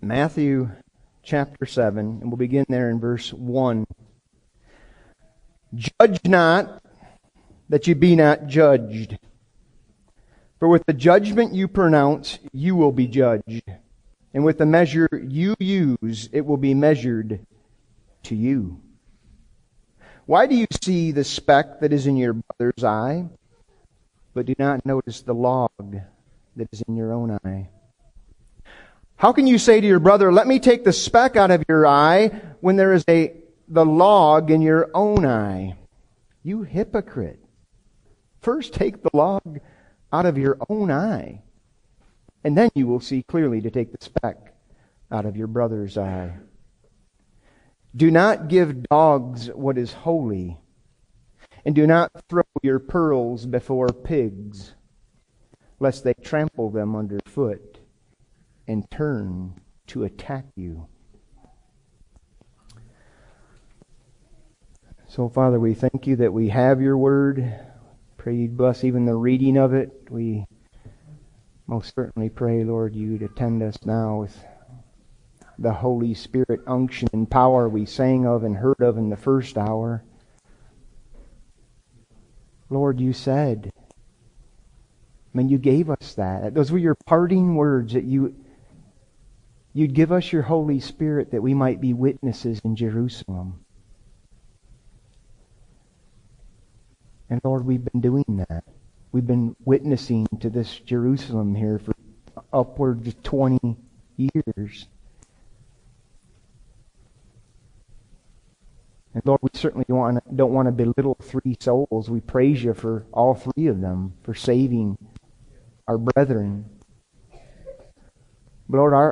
Matthew chapter 7, and we'll begin there in verse 1. Judge not, that ye be not judged. For with the judgment you pronounce, you will be judged. And with the measure you use, it will be measured to you. Why do you see the speck that is in your brother's eye, but do not notice the log that is in your own eye? How can you say to your brother, let me take the speck out of your eye, when there is the log in your own eye? You hypocrite. First take the log out of your own eye, and then you will see clearly to take the speck out of your brother's eye. Do not give dogs what is holy, and do not throw your pearls before pigs, lest they trample them underfoot and turn to attack you. So, Father, we thank you that we have your word. Pray you'd bless even the reading of it. We most certainly pray, Lord, you'd attend us now with the Holy Spirit unction and power we sang of and heard of in the first hour. Lord, you said, you gave us that. Those were your parting words, that you'd give us your Holy Spirit that we might be witnesses in Jerusalem. And Lord, we've been doing that. We've been witnessing to this Jerusalem here for upwards of 20 years. And Lord, we certainly don't want to belittle 3 souls. We praise you for all 3 of them, for saving our brethren. But Lord,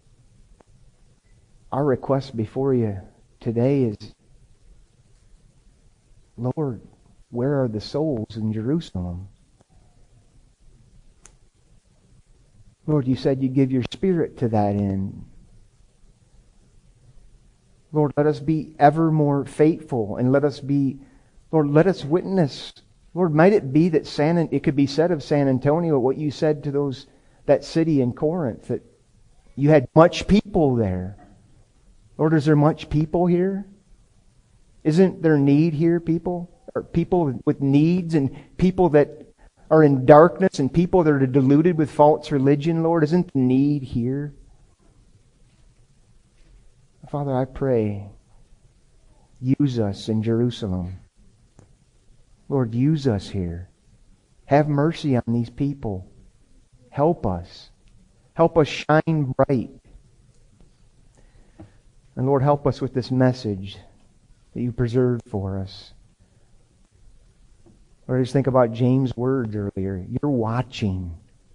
our request before you today is, Lord, where are the souls in Jerusalem? Lord, you said you'd give your Spirit to that end. Lord, let us be ever more faithful, and let us witness. Lord, might it be that it could be said of San Antonio what you said to that city in Corinth, that you had much people there. Lord, is there much people here? Isn't there need here, people? Or people with needs, and people that are in darkness, and people that are deluded with false religion, Lord? Isn't the need here? Father, I pray, use us in Jerusalem. Lord, use us here. Have mercy on these people. Help us. Help us shine bright. And Lord, help us with this message that you preserved for us. Lord, I just think about James' words earlier. You're watching.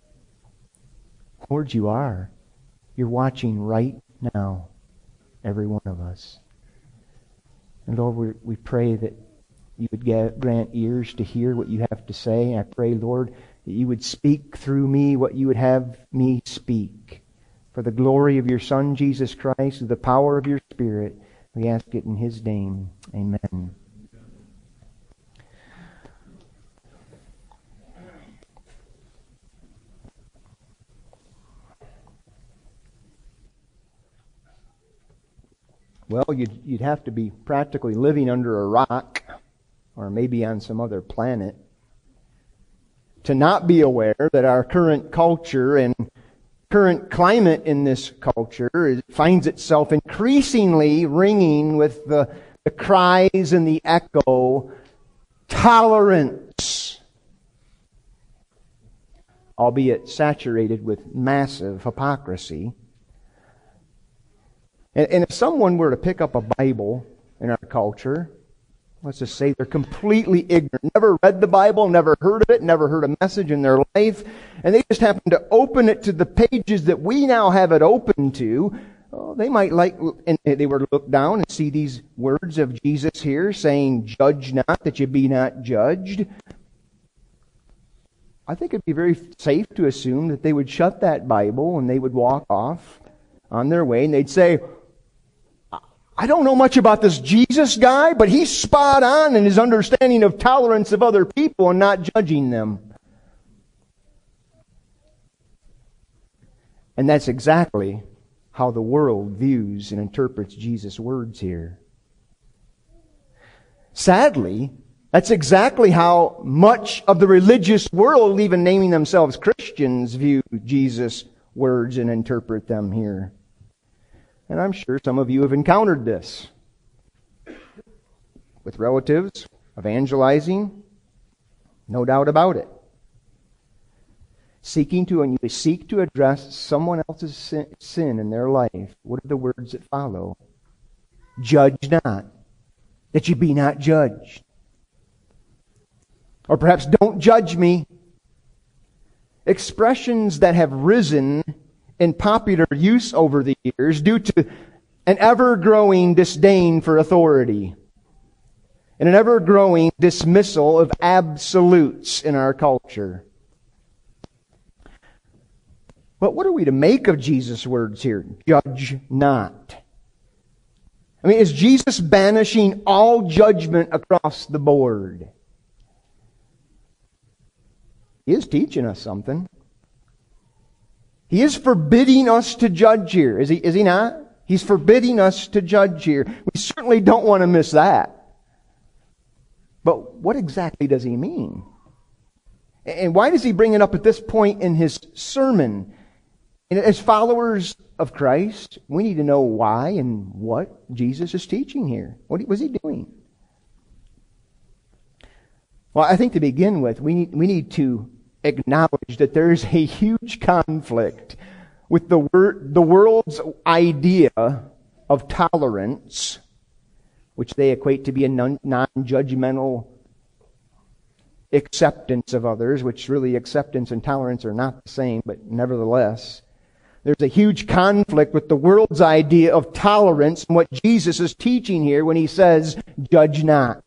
Lord, you are. You're watching right now, every one of us. And Lord, we pray that you would grant ears to hear what you have to say. I pray, Lord, that you would speak through me what you would have me speak. For the glory of your Son, Jesus Christ, with the power of your Spirit, we ask it in His name. Amen. Well, you'd have to be practically living under a rock, or maybe on some other planet, to not be aware that our current culture and current climate in this culture finds itself increasingly ringing with the cries and the echo, tolerance, albeit saturated with massive hypocrisy. And if someone were to pick up a Bible in our culture, let's just say they're completely ignorant, never read the Bible, never heard of it, never heard a message in their life, and they just happen to open it to the pages that we now have it open to, they might and they were to look down and see these words of Jesus here saying, judge not that you be not judged. I think it'd be very safe to assume that they would shut that Bible and they would walk off on their way and they'd say, I don't know much about this Jesus guy, but he's spot on in his understanding of tolerance of other people and not judging them. And that's exactly how the world views and interprets Jesus' words here. Sadly, that's exactly how much of the religious world, even naming themselves Christians, view Jesus' words and interpret them here. And I'm sure some of you have encountered this with relatives, evangelizing, no doubt about it. When you seek to address someone else's sin in their life, what are the words that follow? Judge not, that you be not judged. Or perhaps, don't judge me. Expressions that have risen in popular use over the years due to an ever-growing disdain for authority and an ever-growing dismissal of absolutes in our culture. But what are we to make of Jesus' words here? Judge not. I mean, is Jesus banishing all judgment across the board? He is teaching us something. He is forbidding us to judge here. Is he not? He's forbidding us to judge here. We certainly don't want to miss that. But what exactly does he mean? And why does he bring it up at this point in his sermon? And as followers of Christ, we need to know why and what Jesus is teaching here. What was he doing? Well, I think to begin with, we need to acknowledge that there is a huge conflict with the world's idea of tolerance, which they equate to be a non-judgmental acceptance of others, which really acceptance and tolerance are not the same, but nevertheless, there's a huge conflict with the world's idea of tolerance and what Jesus is teaching here when he says, judge not.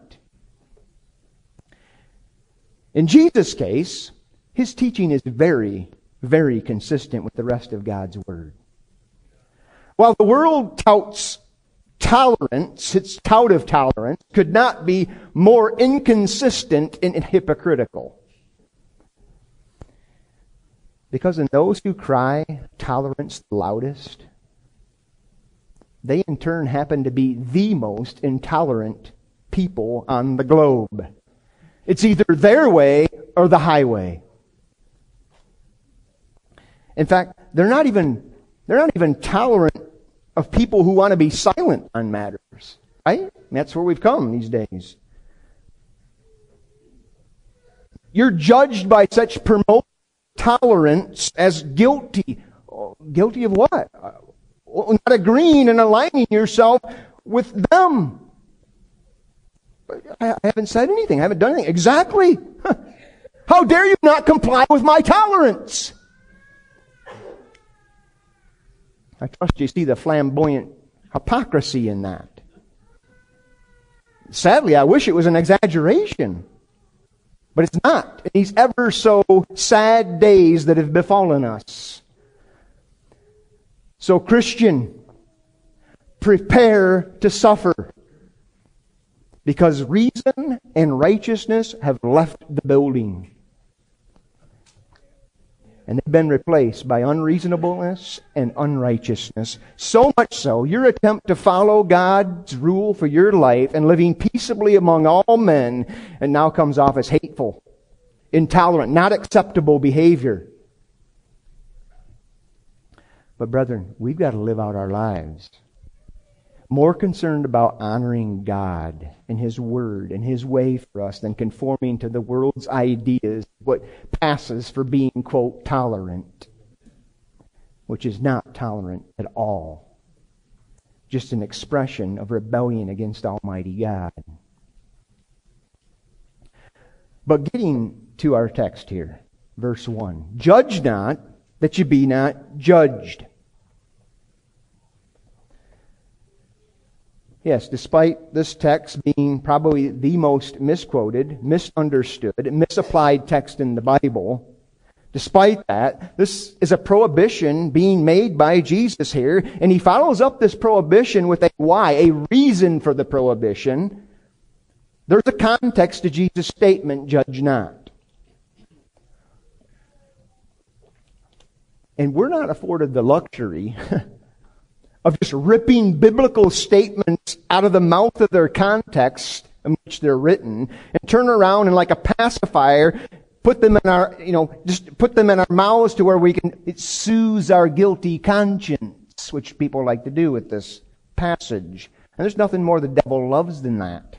In Jesus' case, his teaching is very, very consistent with the rest of God's Word. While the world touts tolerance, its tout of tolerance could not be more inconsistent and hypocritical. Because in those who cry tolerance the loudest, they in turn happen to be the most intolerant people on the globe. It's either their way or the highway. In fact, they're not even tolerant of people who want to be silent on matters. Right? That's where we've come these days. You're judged by such promoted tolerance as guilty. Guilty of what? Not agreeing and aligning yourself with them. I haven't said anything. I haven't done anything. Exactly. How dare you not comply with my tolerance? I trust you see the flamboyant hypocrisy in that. Sadly, I wish it was an exaggeration. But it's not. In these ever so sad days that have befallen us. So, Christian, prepare to suffer. Because reason and righteousness have left the building. And they've been replaced by unreasonableness and unrighteousness. So much so, your attempt to follow God's rule for your life and living peaceably among all men, and now comes off as hateful, intolerant, not acceptable behavior. But brethren, we've got to live out our lives more concerned about honoring God and His Word and His way for us than conforming to the world's ideas, what passes for being, quote, tolerant, which is not tolerant at all. Just an expression of rebellion against Almighty God. But getting to our text here, verse 1. Judge not, that you be not judged. Yes, despite this text being probably the most misquoted, misunderstood, misapplied text in the Bible, despite that, this is a prohibition being made by Jesus here, and He follows up this prohibition with a why, a reason for the prohibition. There's a context to Jesus' statement, judge not. And we're not afforded the luxury of just ripping biblical statements out of the mouth of their context in which they're written, and turn around and like a pacifier, put them in our, just put them in our mouths to where it soothes our guilty conscience, which people like to do with this passage. And there's nothing more the devil loves than that.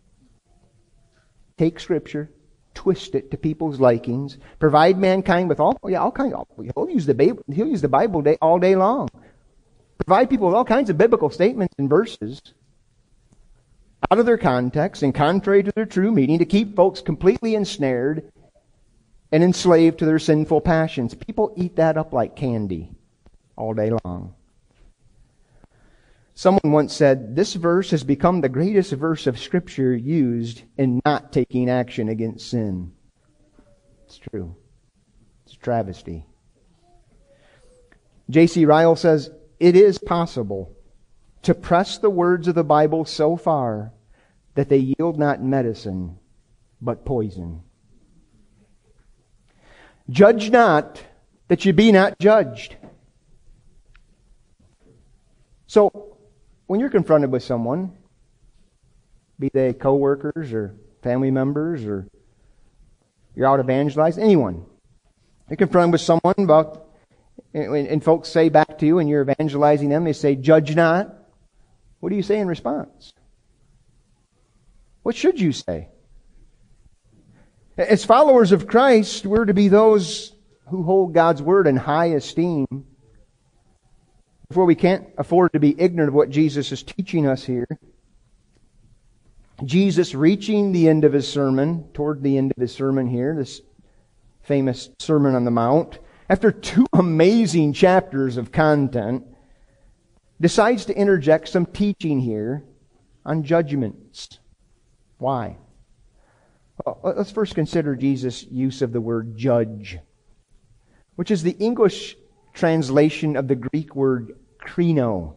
Take Scripture, twist it to people's likings, provide mankind with all kinds. He'll use the Bible all day long. Provide people with all kinds of biblical statements and verses out of their context and contrary to their true meaning to keep folks completely ensnared and enslaved to their sinful passions. People eat that up like candy all day long. Someone once said, this verse has become the greatest verse of Scripture used in not taking action against sin. It's true. It's a travesty. J.C. Ryle says, it is possible to press the words of the Bible so far that they yield not medicine, but poison. Judge not, that you be not judged. So, when you're confronted with someone, be they co-workers or family members or you're out evangelizing, anyone, you're confronted with someone about, and folks say back to you and you're evangelizing them, they say, judge not. What do you say in response? What should you say? As followers of Christ, we're to be those who hold God's Word in high esteem. Therefore, we can't afford to be ignorant of what Jesus is teaching us here. Jesus reaching the end of His sermon, toward the end of His sermon here, this famous Sermon on the Mount, after 2 amazing chapters of content, decides to interject some teaching here on judgments. Why? Well, let's first consider Jesus' use of the word judge, which is the English translation of the Greek word krino.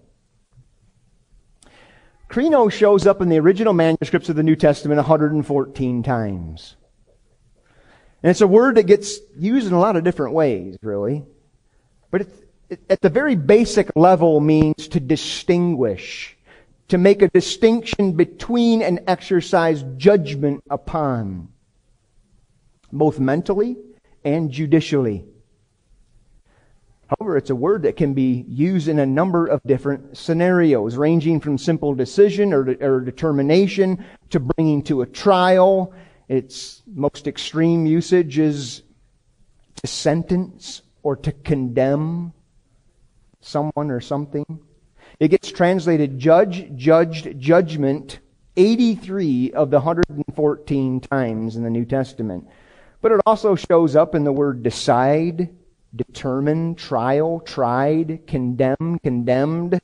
Krino shows up in the original manuscripts of the New Testament 114 times. And it's a word that gets used in a lot of different ways, really. But it at the very basic level means to distinguish, to make a distinction between and exercise judgment upon, both mentally and judicially. However, it's a word that can be used in a number of different scenarios, ranging from simple decision or determination to bringing to a trial. Its most extreme usage is to sentence or to condemn someone or something. It gets translated judge, judged, judgment 83 of the 114 times in the New Testament. But it also shows up in the word decide, determine, trial, tried, condemn, condemned.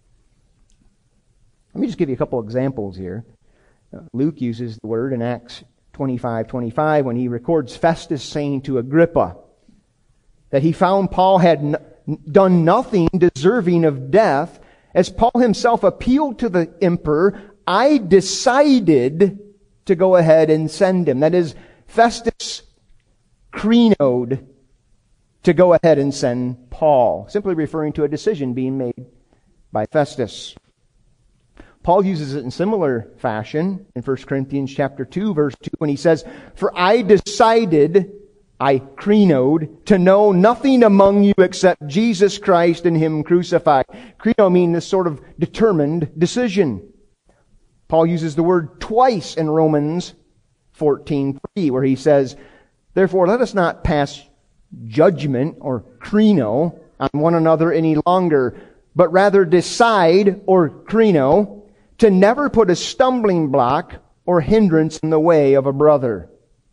Let me just give you a couple examples here. Luke uses the word in Acts 25:25 when he records Festus saying to Agrippa that he found Paul had done nothing deserving of death. As Paul himself appealed to the emperor, I decided to go ahead and send him. That is, Festus krenoed to go ahead and send Paul, simply referring to a decision being made by Festus. Paul uses it in similar fashion in 1 Corinthians chapter 2, verse 2, when he says, "For I decided," I krenoed, "to know nothing among you except Jesus Christ and Him crucified." Kreno means this sort of determined decision. Paul uses the word twice in Romans 14:3, where he says, "Therefore let us not pass judgment," or kreno, "on one another any longer, but rather decide," or kreno, "to never put a stumbling block or hindrance in the way of a brother."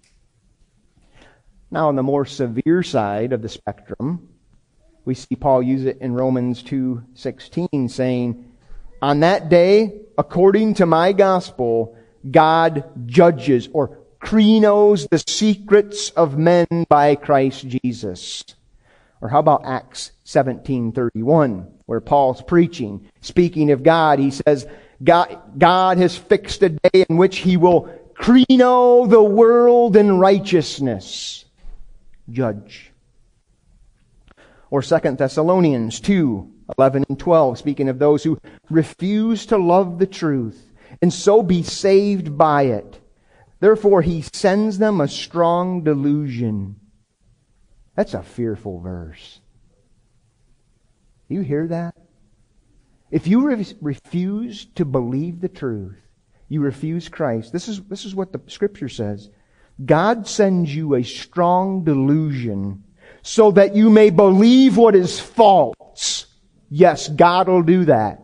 Now, on the more severe side of the spectrum, we see Paul use it in Romans 2:16, saying, "On that day, according to my gospel, God judges," or krenos, "the secrets of men by Christ Jesus." Or how about Acts 17:31, where Paul's preaching, speaking of God, he says, God has fixed a day in which He will kreno the world in righteousness. Judge. Or 2 Thessalonians 2, 11 and 12, speaking of those who refuse to love the truth and so be saved by it. Therefore, he sends them a strong delusion. That's a fearful verse. You hear that? If you refuse to believe the truth, you refuse Christ. This is what the Scripture says. God sends you a strong delusion so that you may believe what is false. Yes, God will do that.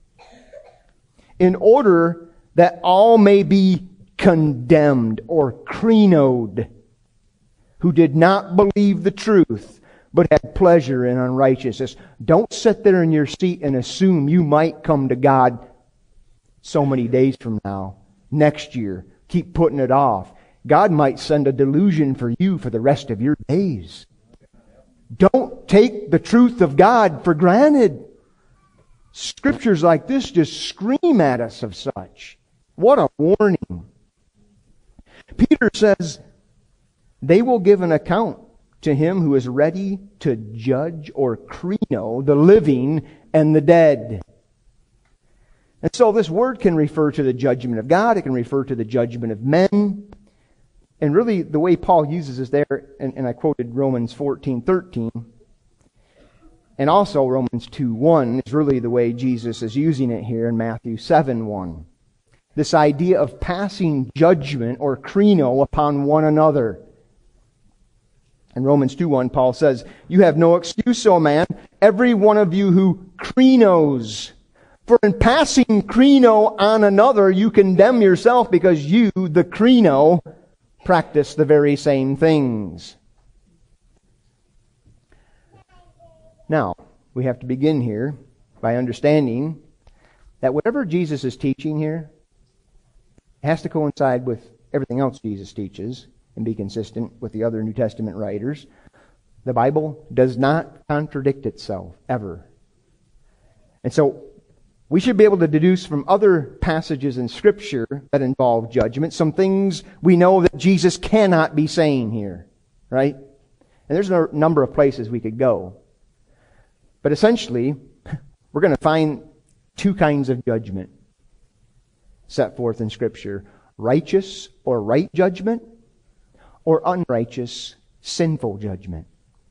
In order that all may be condemned or krenoed, who did not believe the truth, but had pleasure in unrighteousness. Don't sit there in your seat and assume you might come to God so many days from now, next year. Keep putting it off. God might send a delusion for you for the rest of your days. Don't take the truth of God for granted. Scriptures like this just scream at us of such. What a warning. Peter says, they will give an account to him who is ready to judge or kreno the living and the dead. And so this word can refer to the judgment of God. It can refer to the judgment of men. And really the way Paul uses this there, and I quoted Romans 14:13, and also Romans 2:1 is really the way Jesus is using it here in Matthew 7:1. This idea of passing judgment or kreno upon one another. In Romans 2:1, Paul says, you have no excuse, O man, every one of you who krenos. For in passing kreno on another, you condemn yourself because you, the kreno, practice the very same things. Now, we have to begin here by understanding that whatever Jesus is teaching here has to coincide with everything else Jesus teaches and be consistent with the other New Testament writers. The Bible does not contradict itself, ever. And so, we should be able to deduce from other passages in Scripture that involve judgment some things we know that Jesus cannot be saying here, right? And there's a number of places we could go. But essentially, we're going to find two kinds of judgment set forth in Scripture. Righteous or right judgment, or unrighteous, sinful judgment.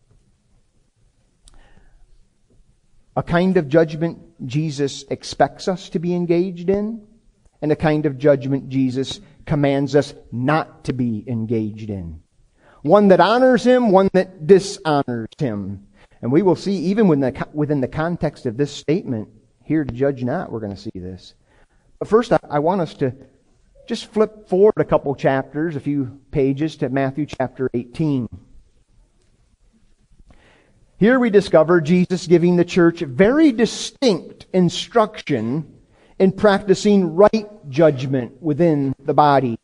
A kind of judgment Jesus expects us to be engaged in, and a kind of judgment Jesus commands us not to be engaged in. One that honors Him, one that dishonors Him. And we will see, even within the context of this statement, here to judge not, we're going to see this. But first, I want us to just flip forward a couple chapters, a few pages, to Matthew chapter 18. Here we discover Jesus giving the church very distinct instruction in practicing right judgment within the body.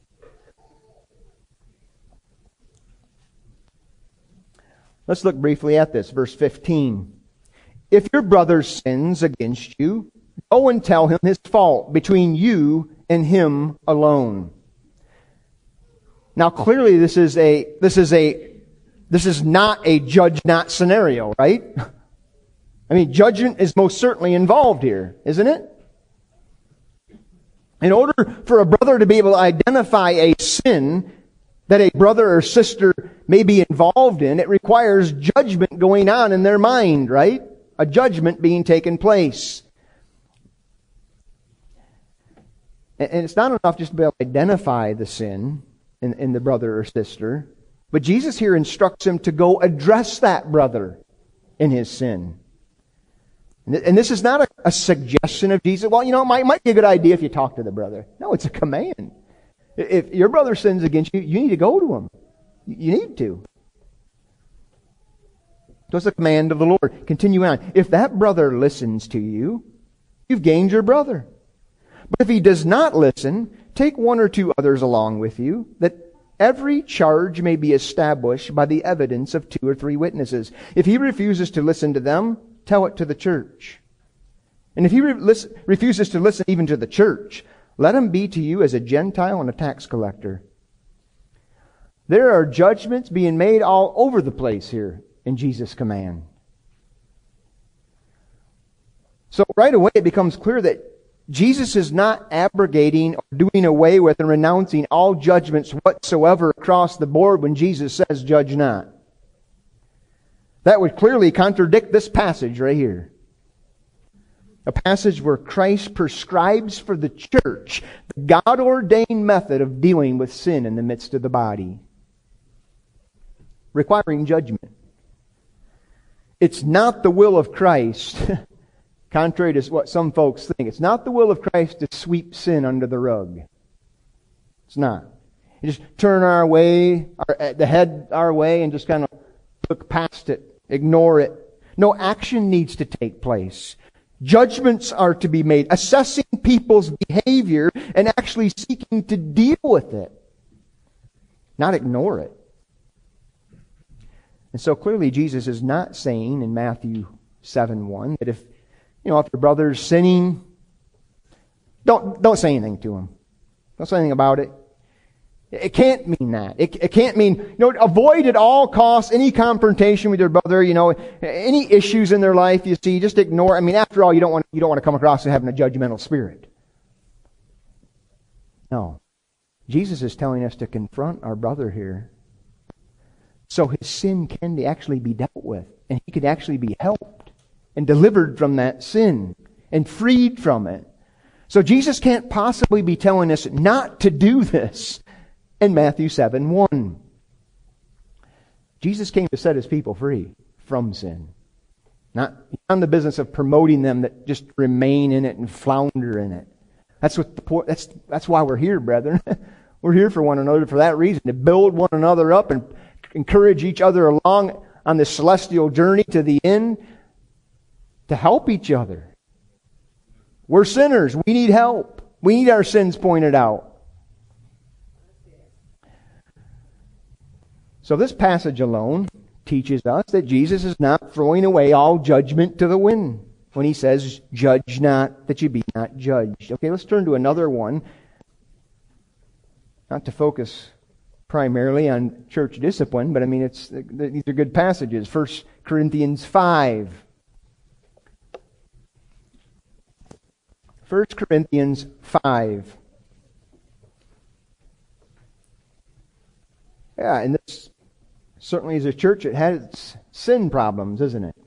Let's look briefly at this. Verse 15. If your brother sins against you, go and tell him his fault between you and him alone. Now clearly this is not a judge not scenario, right? I mean, judgment is most certainly involved here, isn't it? In order for a brother to be able to identify a sin that a brother or sister may be involved in, it requires judgment going on in their mind, right? A judgment being taken place. And it's not enough just to be able to identify the sin in the brother or sister, but Jesus here instructs him to go address that brother in his sin. And this is not a suggestion of Jesus. Well, it might be a good idea if you talk to the brother. No, it's a command. If your brother sins against you, you need to go to him. You need to. So it's a command of the Lord. Continue on. If that brother listens to you, you've gained your brother. But if he does not listen, take one or two others along with you, that every charge may be established by the evidence of 2 or 3 witnesses. If he refuses to listen to them, tell it to the church. And if he refuses to listen even to the church, let him be to you as a Gentile and a tax collector. There are judgments being made all over the place here in Jesus' command. So right away it becomes clear that Jesus is not abrogating or doing away with and renouncing all judgments whatsoever across the board when Jesus says, judge not. That would clearly contradict this passage right here. A passage where Christ prescribes for the church the God-ordained method of dealing with sin in the midst of the body, requiring judgment. It's not the will of Christ, contrary to what some folks think, it's not the will of Christ to sweep sin under the rug. It's not. You just turn the head our way and just kind of look past it, ignore it. No, action needs to take place. Judgments are to be made, assessing people's behavior and actually seeking to deal with it, not ignore it. And so clearly Jesus is not saying in Matthew 7:1 that if your brother's sinning, don't say anything to him. Don't say anything about it. It can't mean that. It can't mean, avoid at all costs any confrontation with your brother, any issues in their life you see, just ignore. I mean, after all, you don't want to come across as having a judgmental spirit. No. Jesus is telling us to confront our brother here so his sin can actually be dealt with and he could actually be helped and delivered from that sin and freed from it. So Jesus can't possibly be telling us not to do this in Matthew 7:1. Jesus came to set his people free from sin. Not in the business of promoting them that just remain in it and flounder in it. That's why we're here, brethren. We're here for one another for that reason, to build one another up and encourage each other along on this celestial journey to the end, to help each other. We're sinners. We need help. We need our sins pointed out. So this passage alone teaches us that Jesus is not throwing away all judgment to the wind when he says, judge not that you be not judged. Okay, let's turn to another one. Not to focus primarily on church discipline, but these are good passages. 1 Corinthians 5. 1 Corinthians 5. Yeah, and this certainly is a church that has sin problems, isn't it?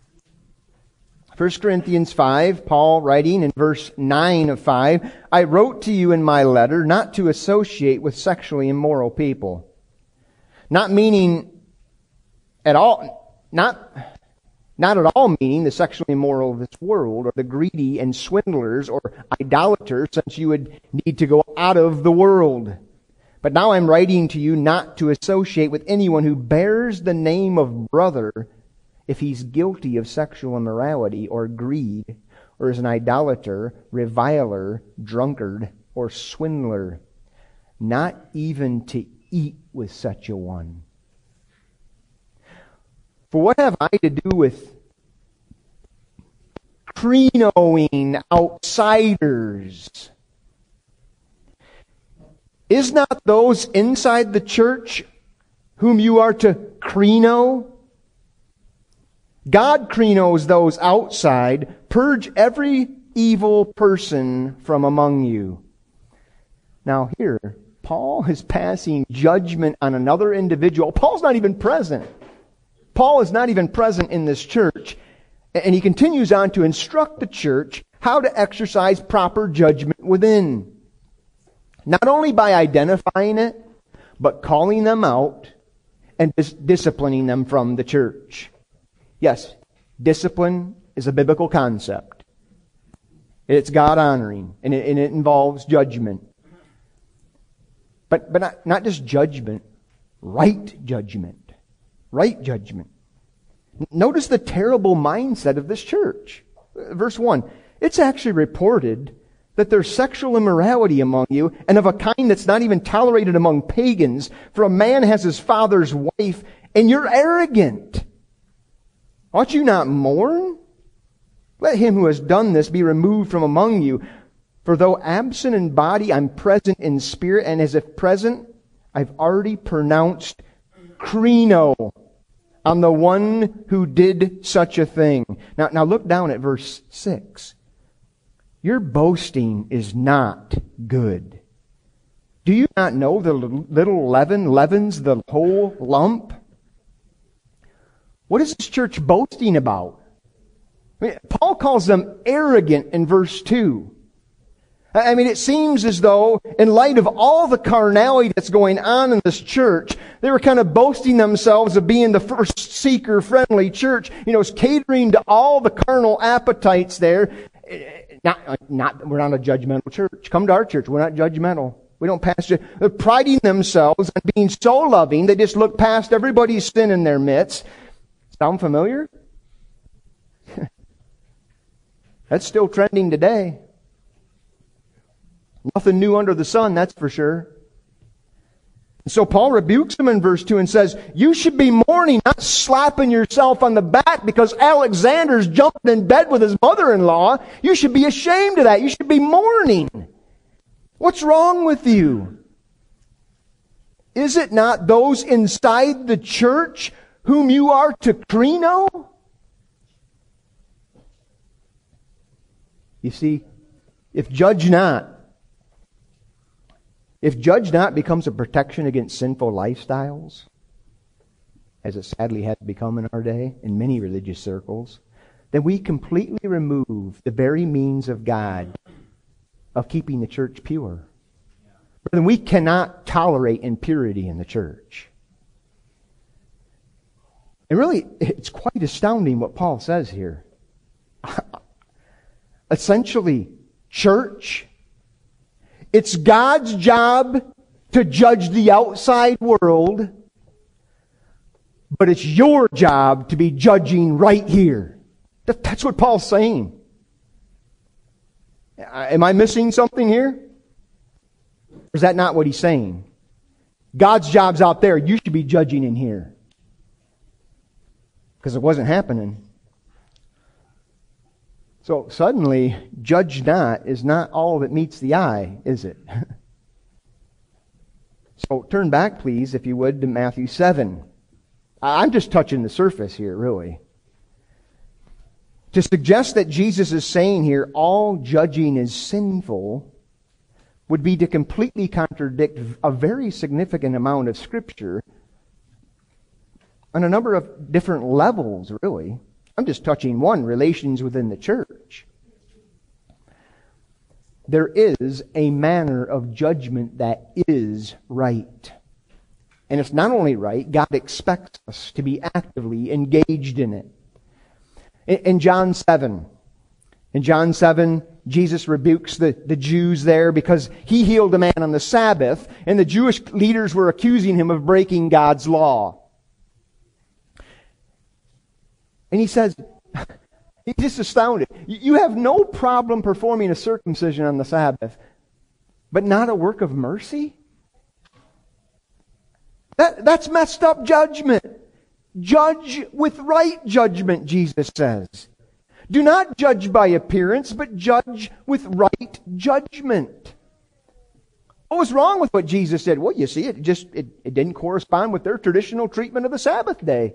1 Corinthians 5, Paul writing in verse 9 of 5, I wrote to you in my letter not to associate with sexually immoral people. Not meaning at all, not at all meaning the sexually immoral of this world or the greedy and swindlers or idolaters, since you would need to go out of the world. But now I'm writing to you not to associate with anyone who bears the name of brother if he's guilty of sexual immorality or greed, or is an idolater, reviler, drunkard, or swindler. Not even to eat with such a one. For what have I to do with crinoing outsiders? Is not those inside the church whom you are to crino? God crinos those outside. Purge every evil person from among you. Now here, Paul is passing judgment on another individual. Paul's not even present. Paul is not even present in this church. And he continues on to instruct the church how to exercise proper judgment within. Not only by identifying it, but calling them out and disciplining them from the church. Yes, discipline is a biblical concept. It's God-honoring, and it involves judgment. But not just judgment, right judgment. Right judgment. Notice the terrible mindset of this church. Verse 1, it's actually reported that there's sexual immorality among you, and of a kind that's not even tolerated among pagans, for a man has his father's wife, and you're arrogant. Ought you not mourn? Let him who has done this be removed from among you. For though absent in body, I'm present in spirit, and as if present, I've already pronounced crino on the one who did such a thing. Now look down at verse 6. Your boasting is not good. Do you not know the little leaven leavens the whole lump? What is this church boasting about? Paul calls them arrogant in verse 2. It seems as though, in light of all the carnality that's going on in this church, they were kind of boasting themselves of being the first seeker-friendly church. It's catering to all the carnal appetites there. We're not a judgmental church. Come to our church. We're not judgmental. We don't pass it. They're priding themselves on being so loving, they just look past everybody's sin in their midst. Sound familiar? That's still trending today. Nothing new under the sun, that's for sure. So Paul rebukes them in verse 2 and says, you should be mourning, not slapping yourself on the back because Alexander's jumping in bed with his mother-in-law. You should be ashamed of that. You should be mourning. What's wrong with you? Is it not those inside the church whom you are to krino? You see, if judge not becomes a protection against sinful lifestyles, as it sadly has become in our day in many religious circles, then we completely remove the very means of God of keeping the church pure. Then we cannot tolerate impurity in the church. And really, it's quite astounding what Paul says here. Essentially, church, it's God's job to judge the outside world, but it's your job to be judging right here. That's what Paul's saying. Am I missing something here? Or is that not what he's saying? God's job's out there. You should be judging in here. Because it wasn't happening. So suddenly, judge not is not all that meets the eye, is it? So turn back, please, if you would, to Matthew 7. I'm just touching the surface here, really. To suggest that Jesus is saying here, all judging is sinful, would be to completely contradict a very significant amount of Scripture on a number of different levels, really. I'm just touching one, relations within the church. There is a manner of judgment that is right. And it's not only right, God expects us to be actively engaged in it. In John 7, Jesus rebukes the Jews there because he healed a man on the Sabbath, and the Jewish leaders were accusing him of breaking God's law. And he says, he's just astounded. You have no problem performing a circumcision on the Sabbath, but not a work of mercy? That's messed up judgment. Judge with right judgment, Jesus says. Do not judge by appearance, but judge with right judgment. What was wrong with what Jesus said? Well, you see, it didn't correspond with their traditional treatment of the Sabbath day.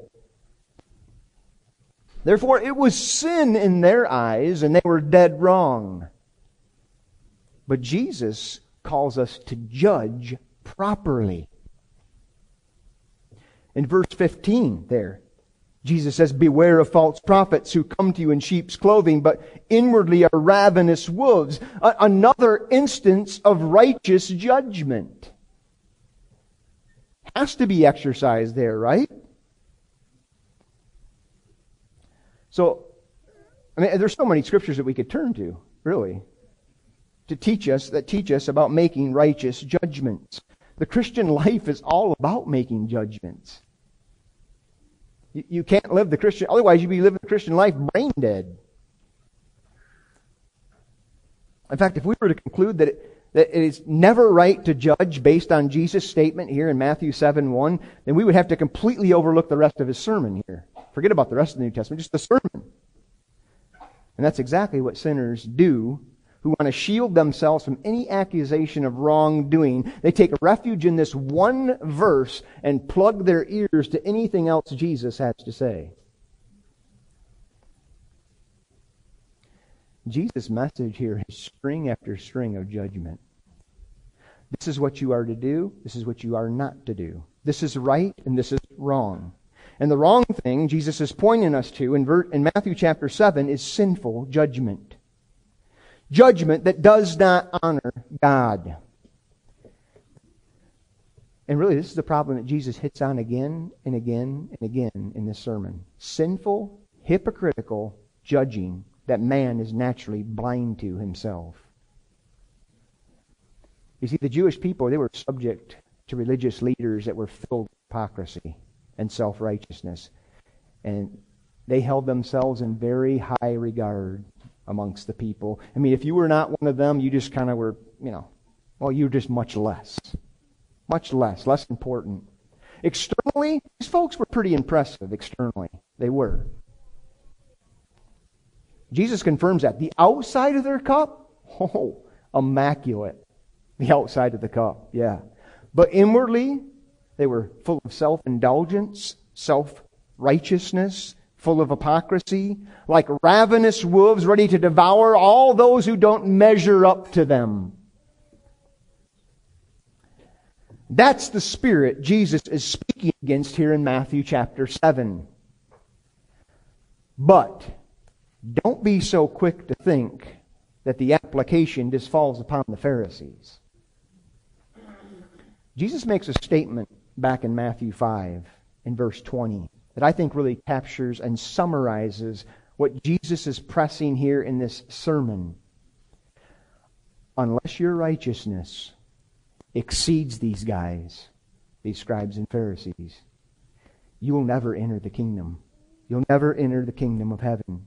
Therefore, it was sin in their eyes, and they were dead wrong. But Jesus calls us to judge properly. In verse 15 there, Jesus says, beware of false prophets who come to you in sheep's clothing, but inwardly are ravenous wolves. Another instance of righteous judgment. Has to be exercised there, right? So, there's so many scriptures that we could turn to, really, to teach us about making righteous judgments. The Christian life is all about making judgments. You can't live the Christian, otherwise you'd be living the Christian life brain dead. In fact, if we were to conclude that it is never right to judge based on Jesus' statement here in Matthew 7:1, then we would have to completely overlook the rest of his sermon here. Forget about the rest of the New Testament, just the sermon. And that's exactly what sinners do who want to shield themselves from any accusation of wrongdoing. They take refuge in this one verse and plug their ears to anything else Jesus has to say. Jesus' message here is string after string of judgment. This is what you are to do. This is what you are not to do. This is right and this is wrong. And the wrong thing Jesus is pointing us to in Matthew chapter 7 is sinful judgment. Judgment that does not honor God. And really, this is the problem that Jesus hits on again and again and again in this sermon. Sinful, hypocritical judging that man is naturally blind to himself. You see, the Jewish people, they were subject to religious leaders that were filled with hypocrisy and self-righteousness. And they held themselves in very high regard amongst the people. I mean, if you were not one of them, you just kind of were, you're just much less important. Externally, these folks were pretty impressive externally. They were. Jesus confirms that. The outside of their cup, immaculate. The outside of the cup, yeah. But inwardly, they were full of self-indulgence, self-righteousness, full of hypocrisy, like ravenous wolves ready to devour all those who don't measure up to them. That's the spirit Jesus is speaking against here in Matthew chapter 7. But don't be so quick to think that the application just falls upon the Pharisees. Jesus makes a statement back in Matthew 5 in verse 20 that I think really captures and summarizes what Jesus is pressing here in this sermon. Unless your righteousness exceeds these guys, these scribes and Pharisees, you will never enter the kingdom. You'll never enter the kingdom of heaven.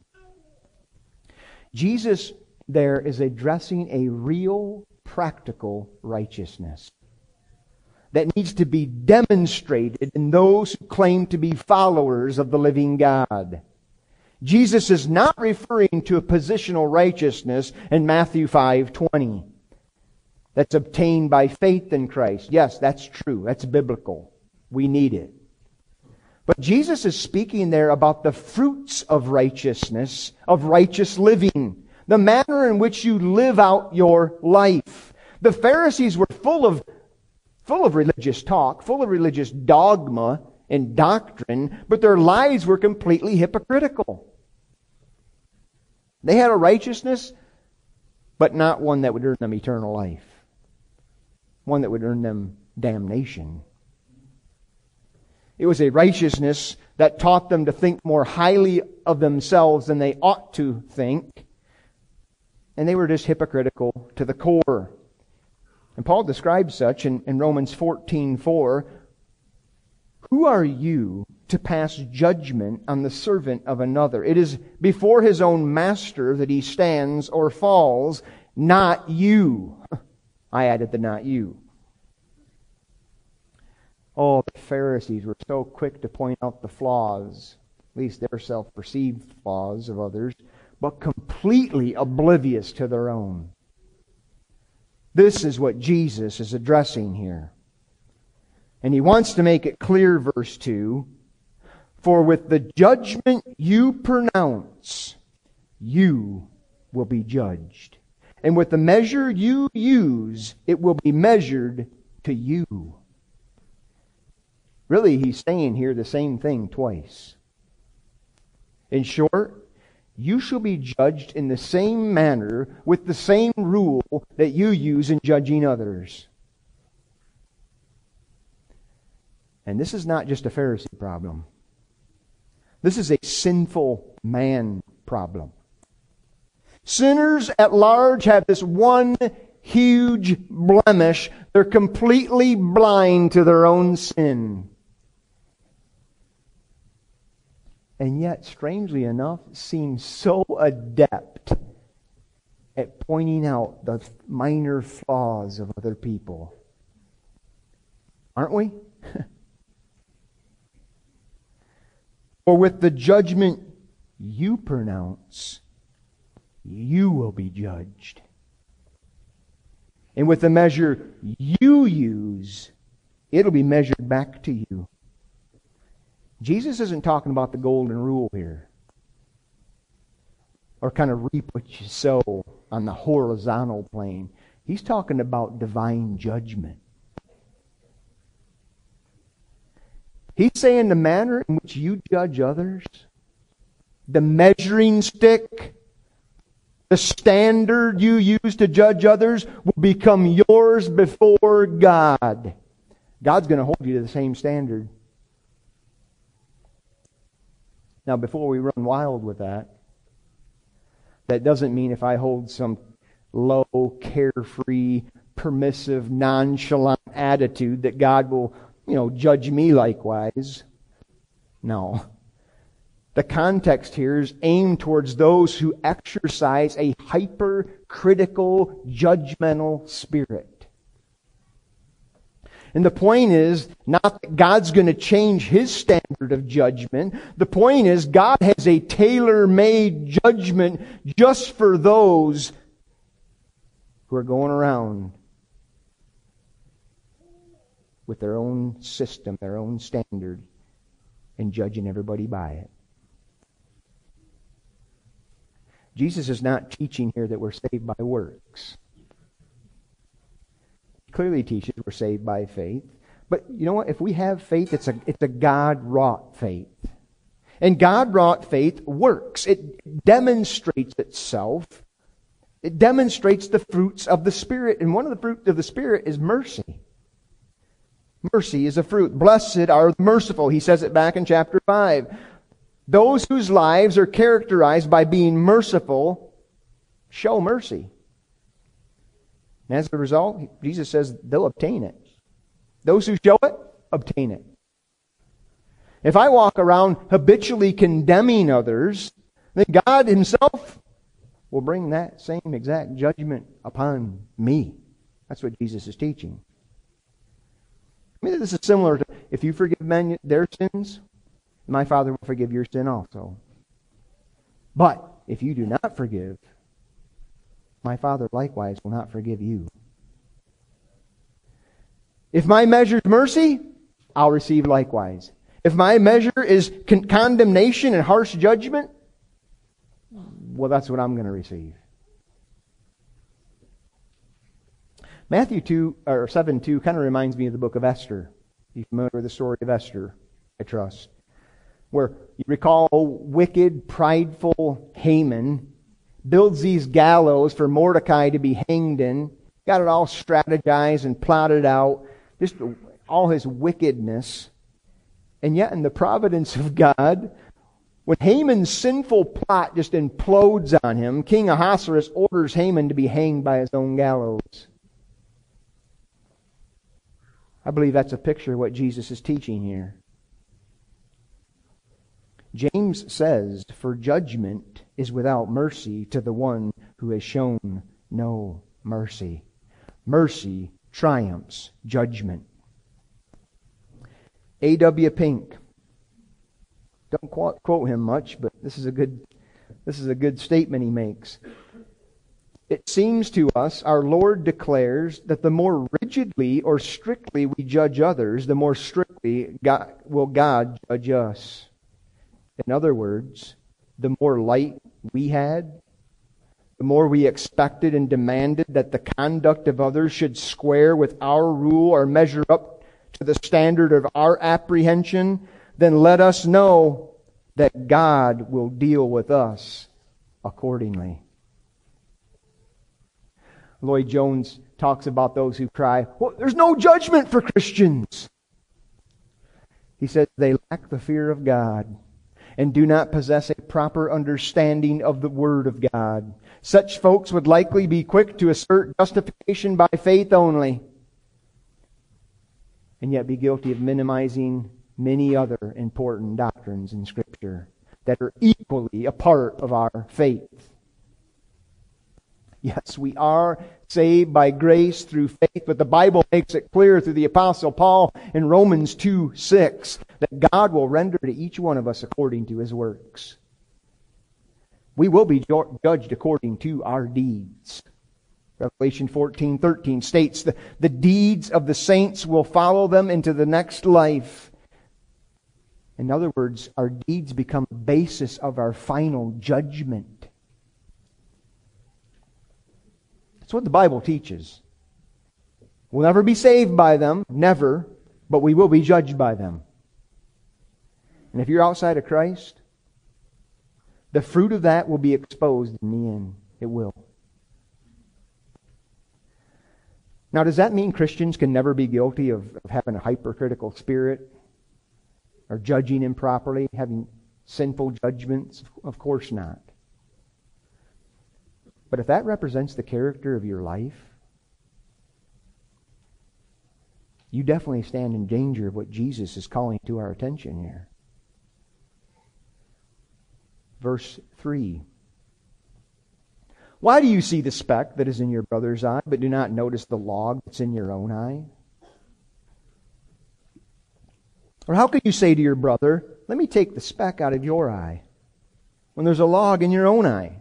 Jesus there is addressing a real, practical righteousness that needs to be demonstrated in those who claim to be followers of the living God. Jesus is not referring to a positional righteousness in Matthew 5:20 that's obtained by faith in Christ. Yes, that's true. That's biblical. We need it. But Jesus is speaking there about the fruits of righteousness, of righteous living, the manner in which you live out your life. The Pharisees were full of religious talk, full of religious dogma and doctrine, but their lives were completely hypocritical. They had a righteousness, but not one that would earn them eternal life. One that would earn them damnation. It was a righteousness that taught them to think more highly of themselves than they ought to think. And they were just hypocritical to the core. And Paul describes such in Romans 14:4. Who are you to pass judgment on the servant of another? It is before his own master that he stands or falls, not you. I added the not you. Oh, the Pharisees were so quick to point out the flaws, at least their self-perceived flaws of others, but completely oblivious to their own. This is what Jesus is addressing here. And he wants to make it clear, verse 2, for with the judgment you pronounce, you will be judged. And with the measure you use, it will be measured to you. Really, he's saying here the same thing twice. In short, you shall be judged in the same manner with the same rule that you use in judging others. And this is not just a Pharisee problem. This is a sinful man problem. Sinners at large have this one huge blemish. They're completely blind to their own sin. And yet, strangely enough, seem so adept at pointing out the minor flaws of other people. Aren't we? For with the judgment you pronounce, you will be judged. And with the measure you use, it'll be measured back to you. Jesus isn't talking about the golden rule here, or kind of reap what you sow on the horizontal plane. He's talking about divine judgment. He's saying the manner in which you judge others, the measuring stick, the standard you use to judge others will become yours before God. God's going to hold you to the same standard. Now, before we run wild with that doesn't mean if I hold some low, carefree, permissive, nonchalant attitude that God will, judge me likewise. No. The context here is aimed towards those who exercise a hypercritical, judgmental spirit. And the point is not that God's going to change His standard of judgment. The point is God has a tailor-made judgment just for those who are going around with their own system, their own standard, and judging everybody by it. Jesus is not teaching here that we're saved by works. He clearly teaches we're saved by faith. But you know what? If we have faith, it's a God-wrought faith. And God-wrought faith works. It demonstrates itself. It demonstrates the fruits of the Spirit. And one of the fruits of the Spirit is mercy. Mercy is a fruit. Blessed are the merciful. He says it back in chapter 5. Those whose lives are characterized by being merciful show mercy. And as a result, Jesus says they'll obtain it. Those who show it, obtain it. If I walk around habitually condemning others, then God Himself will bring that same exact judgment upon me. That's what Jesus is teaching. I mean, this is similar to if you forgive men their sins, my Father will forgive your sin also. But if you do not forgive, my Father likewise will not forgive you. If my measure is mercy, I'll receive likewise. If my measure is condemnation and harsh judgment, well, that's what I'm going to receive. Matthew 7:2 kind of reminds me of the book of Esther. You're familiar with the story of Esther, I trust. Where you recall wicked, prideful Haman builds these gallows for Mordecai to be hanged in. Got it all strategized and plotted out. Just all his wickedness. And yet in the providence of God, when Haman's sinful plot just implodes on him, King Ahasuerus orders Haman to be hanged by his own gallows. I believe that's a picture of what Jesus is teaching here. James says, "For judgment is without mercy to the one who has shown no mercy." Mercy triumphs judgment. A.W. Pink. Don't quote him much, but this is a good statement he makes. It seems to us, our Lord declares that the more rigidly or strictly we judge others, the more strictly will God judge us. In other words, the more light we had, the more we expected and demanded that the conduct of others should square with our rule or measure up to the standard of our apprehension, then let us know that God will deal with us accordingly. Lloyd Jones talks about those who cry, "Well, there's no judgment for Christians." He says they lack the fear of God and do not possess a proper understanding of the Word of God. Such folks would likely be quick to assert justification by faith only, and yet be guilty of minimizing many other important doctrines in Scripture that are equally a part of our faith. Yes, we are saved by grace through faith, but the Bible makes it clear through the Apostle Paul in Romans 2:6 that God will render to each one of us according to His works. We will be judged according to our deeds. Revelation 14:13 states the deeds of the saints will follow them into the next life. In other words, our deeds become the basis of our final judgment. That's what the Bible teaches. We'll never be saved by them, never, but we will be judged by them. And if you're outside of Christ, the fruit of that will be exposed in the end. It will. Now, does that mean Christians can never be guilty of having a hypercritical spirit? Or judging improperly, having sinful judgments? Of course not. But if that represents the character of your life, you definitely stand in danger of what Jesus is calling to our attention here. Verse 3. Why do you see the speck that is in your brother's eye, but do not notice the log that's in your own eye? Or how can you say to your brother, let me take the speck out of your eye, when there's a log in your own eye?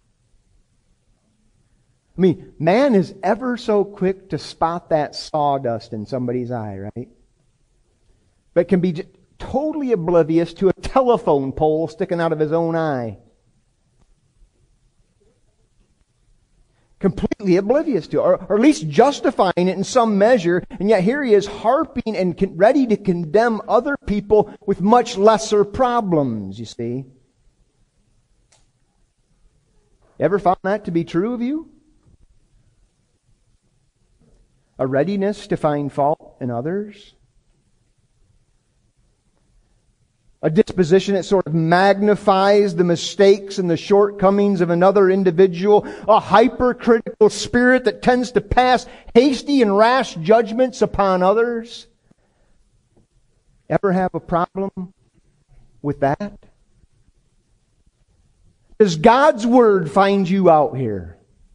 I mean, man is ever so quick to spot that sawdust in somebody's eye, right? But can be totally oblivious to a telephone pole sticking out of his own eye. Completely oblivious to it, or at least justifying it in some measure, and yet here he is harping and ready to condemn other people with much lesser problems, you see. Ever found that to be true of you? A readiness to find fault in others? A disposition that sort of magnifies the mistakes and the shortcomings of another individual. A hypercritical spirit that tends to pass hasty and rash judgments upon others. Ever have a problem with that? Does God's Word find you out here?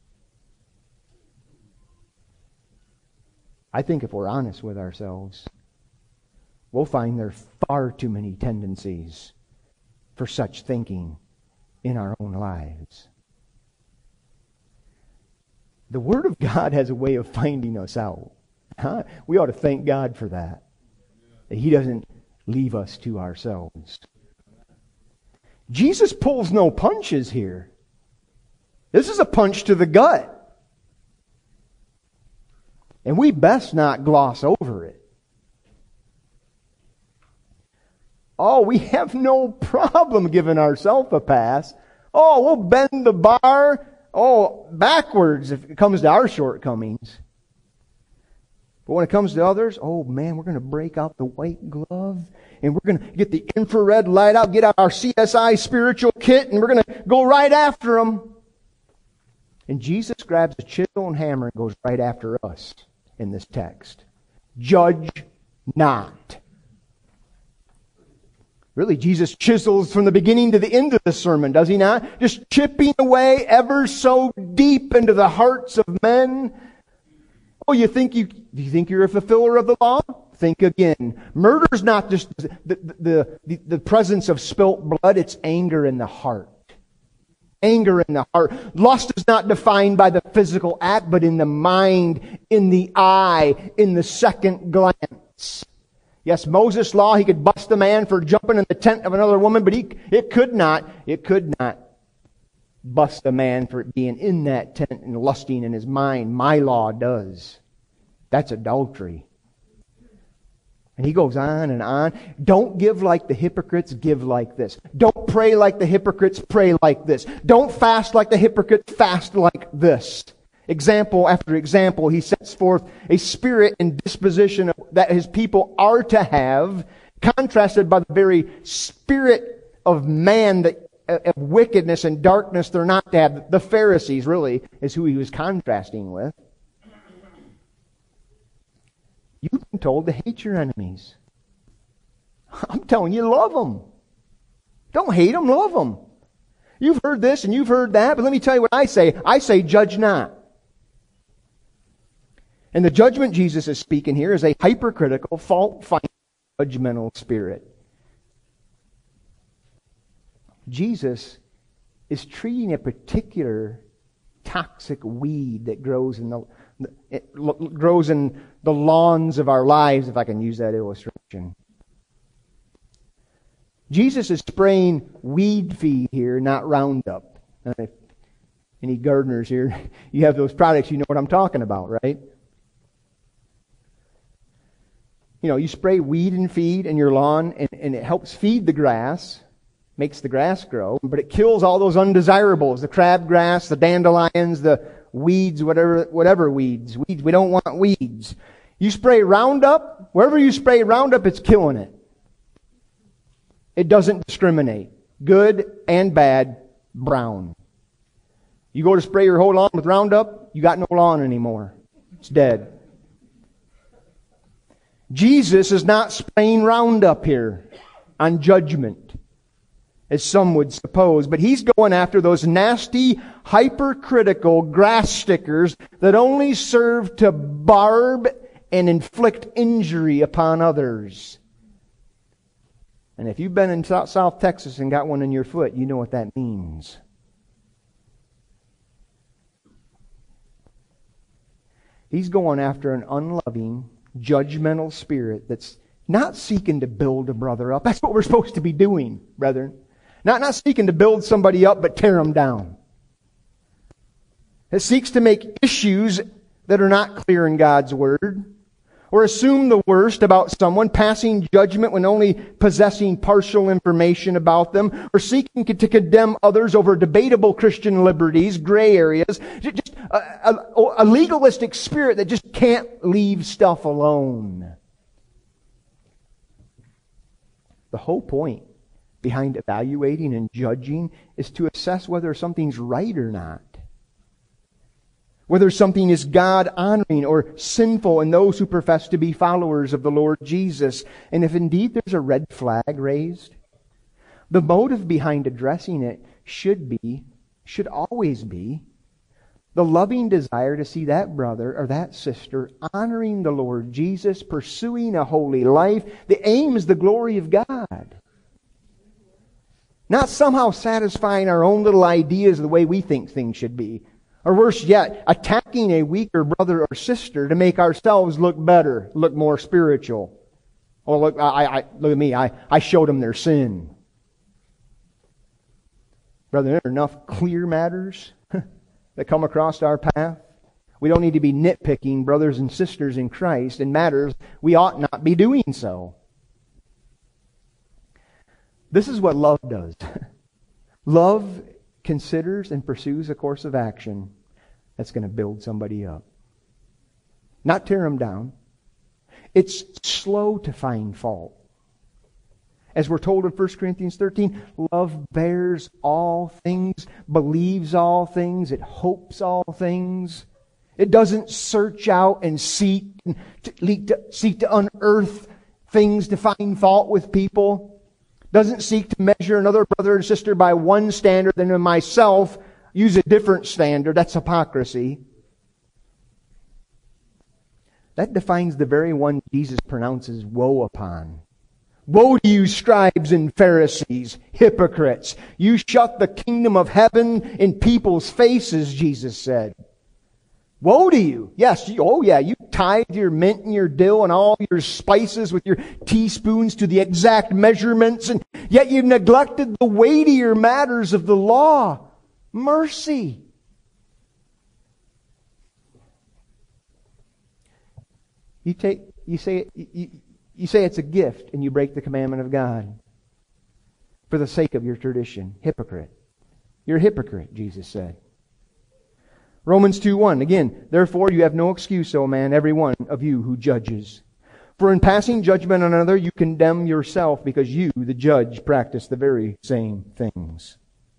I think if we're honest with ourselves, we'll find there are far too many tendencies for such thinking in our own lives. The Word of God has a way of finding us out. We ought to thank God for that. That He doesn't leave us to ourselves. Jesus pulls no punches here. This is a punch to the gut. And we best not gloss over it. Oh, we have no problem giving ourselves a pass. Oh, we'll bend the bar, backwards if it comes to our shortcomings. But when it comes to others, oh man, we're going to break out the white glove and we're going to get the infrared light out, get out our CSI spiritual kit, and we're going to go right after them. And Jesus grabs a chisel and hammer and goes right after us in this text. Judge not. Really, Jesus chisels from the beginning to the end of the sermon, does He not? Just chipping away ever so deep into the hearts of men. Oh, do you think you're a fulfiller of the law? Think again. Murder's not just the presence of spilt blood, it's anger in the heart. Anger in the heart. Lust is not defined by the physical act, but in the mind, in the eye, in the second glance. Yes, Moses' law, he could bust a man for jumping in the tent of another woman, but it could not bust a man for being in that tent and lusting in his mind. My law does. That's adultery. And he goes on and on. Don't give like the hypocrites, give like this. Don't pray like the hypocrites, pray like this. Don't fast like the hypocrites, fast like this. Example after example, he sets forth a spirit and disposition that his people are to have, contrasted by the very spirit of man, that of wickedness and darkness they're not to have. The Pharisees, really, is who he was contrasting with. You've been told to hate your enemies. I'm telling you, love them. Don't hate them, love them. You've heard this and you've heard that, but let me tell you what I say. I say, judge not. And the judgment Jesus is speaking here is a hypercritical, fault-finding, judgmental spirit. Jesus is treating a particular toxic weed that grows in the lawns of our lives, if I can use that illustration. Jesus is spraying weed feed here, not Roundup. If any gardeners here, you have those products, you know what I'm talking about, right? You know, you spray weed and feed in your lawn, and it helps feed the grass, makes the grass grow, but it kills all those undesirables, the crabgrass, the dandelions, the weeds, whatever weeds. We don't want weeds. You spray Roundup, wherever you spray Roundup, it's killing it. It doesn't discriminate. Good and bad, brown. You go to spray your whole lawn with Roundup, you got no lawn anymore. It's dead. Jesus is not spraying Roundup here on judgment, as some would suppose, but He's going after those nasty, hypercritical grass stickers that only serve to barb and inflict injury upon others. And if you've been in South Texas and got one in your foot, you know what that means. He's going after an unloving, judgmental spirit that's not seeking to build a brother up. That's what we're supposed to be doing, brethren. Not seeking to build somebody up, but tear them down. It seeks to make issues that are not clear in God's Word, or assume the worst about someone, passing judgment when only possessing partial information about them, or seeking to condemn others over debatable Christian liberties, gray areas. Just a legalistic spirit that just can't leave stuff alone. The whole point behind evaluating and judging is to assess whether something's right or not. Whether something is God-honoring or sinful in those who profess to be followers of the Lord Jesus. And if indeed there's a red flag raised, the motive behind addressing it should always be, the loving desire to see that brother or that sister honoring the Lord Jesus, pursuing a holy life. The aim is the glory of God. Not somehow satisfying our own little ideas of the way we think things should be. Or worse yet, attacking a weaker brother or sister to make ourselves look better, look more spiritual. Oh, look at me, I showed them their sin. Brother, there are enough clear matters that come across our path. We don't need to be nitpicking brothers and sisters in Christ in matters we ought not be doing so. This is what love does. Love considers and pursues a course of action that's going to build somebody up. Not tear them down. It's slow to find fault. As we're told in 1 Corinthians 13, love bears all things, believes all things, it hopes all things. It doesn't search out and seek to unearth things to find fault with people. Doesn't seek to measure another brother or sister by one standard, then in myself use a different standard. That's hypocrisy. That defines the very one Jesus pronounces woe upon. Woe to you, scribes and Pharisees, hypocrites! You shut the kingdom of heaven in people's faces, Jesus said. Woe to you! Yes, you tithe your mint and your dill and all your spices with your teaspoons to the exact measurements, and yet you've neglected the weightier matters of the law. Mercy. You say it's a gift and you break the commandment of God for the sake of your tradition. Hypocrite. You're a hypocrite, Jesus said. Romans 2:1, again, therefore you have no excuse, O man, every one of you who judges. For in passing judgment on another, you condemn yourself, because you, the judge, practice the very same things.